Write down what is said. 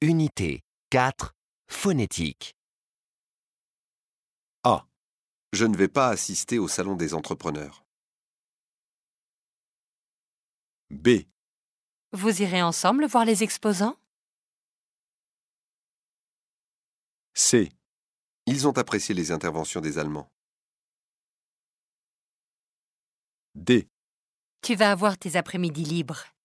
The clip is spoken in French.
Unité 4, phonétique. A. Je ne vais pas assister au salon des entrepreneurs. B. Vous irez ensemble voir les exposants? C. Ils ont apprécié les interventions des Allemands. D. Tu vas avoir tes après-midi libres.